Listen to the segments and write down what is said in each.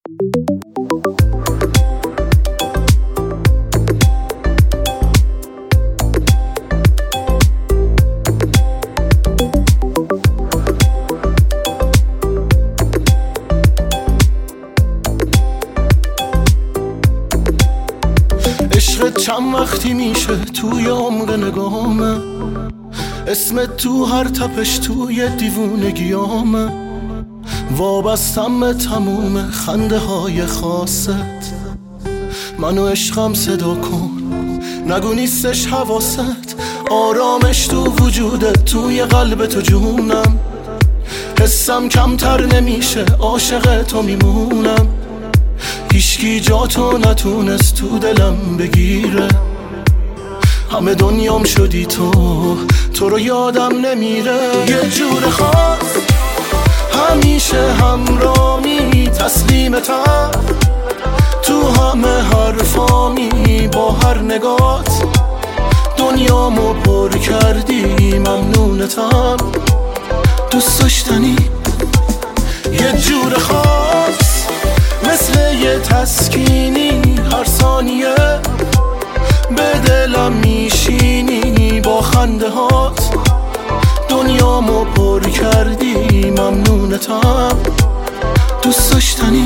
عشقت چند وقتی میشه توی عمق نگامه، اسمت تو هر تپش توی دیوونگیامه، وابستم به تموم خنده های خاصت. منو عشقم صدا کن، نگو نیستش حواست، آرامش تو وجودت توی قلب تو جونم، حسم کمتر نمیشه عاشق تو میمونم، هیچکی جا تو نتونست تو دلم بگیره، همه دنیام شدی تو رو یادم نمیره. یه جور خاص همیشه همرامی، تسلیمتم تو همه حرفامی، با هر نگات دنیامو پر کردی، ممنونتم دوست داشتنی. یه جور خاص مثل یه تسکینی، هر ثانیه به دلم میشینی، با خنده هات دنیامو پر کردی، ممنونتم دوست داشتنی.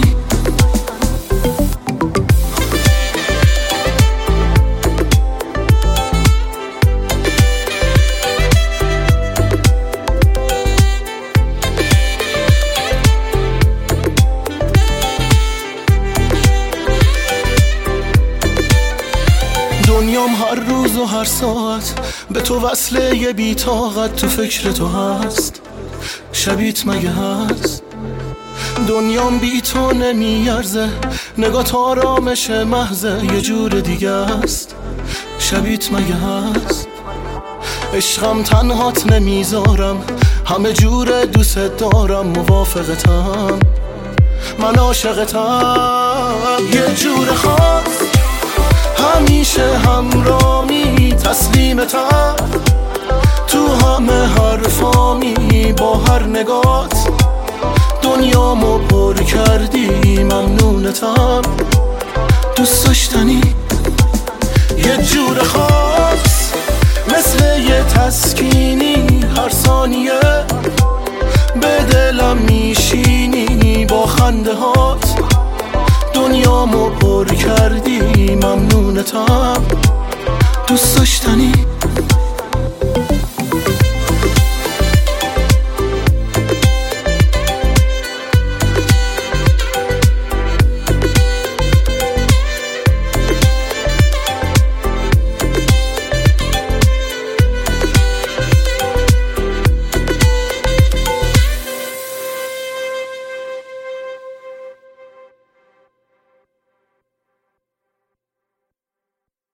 دنیام هر روز و هر ساعت به تو وصله، یه بی‌طاقت تو فکر تو هست، شبیت مگه هست؟ دنیام بی تو نمیارزه، نگات آرامش محضه، یه جور دیگه است، شبیت مگه هست؟ عشقم تنهات نمیذارم، همه جور دوست دارم، موافقتم من عاشقتم. یه جور خاص همیشه همرامی، تسلیمتم تو همه حرفامی، با هر نگات دنیامو پر کردی، ممنونتم دوست داشتنی. یه جور خاص مثل یه تسکینی، هر ثانیه به دلم میشینی، با خنده هات دنیامو پر کردی، ممنونتم دوست داشتنی.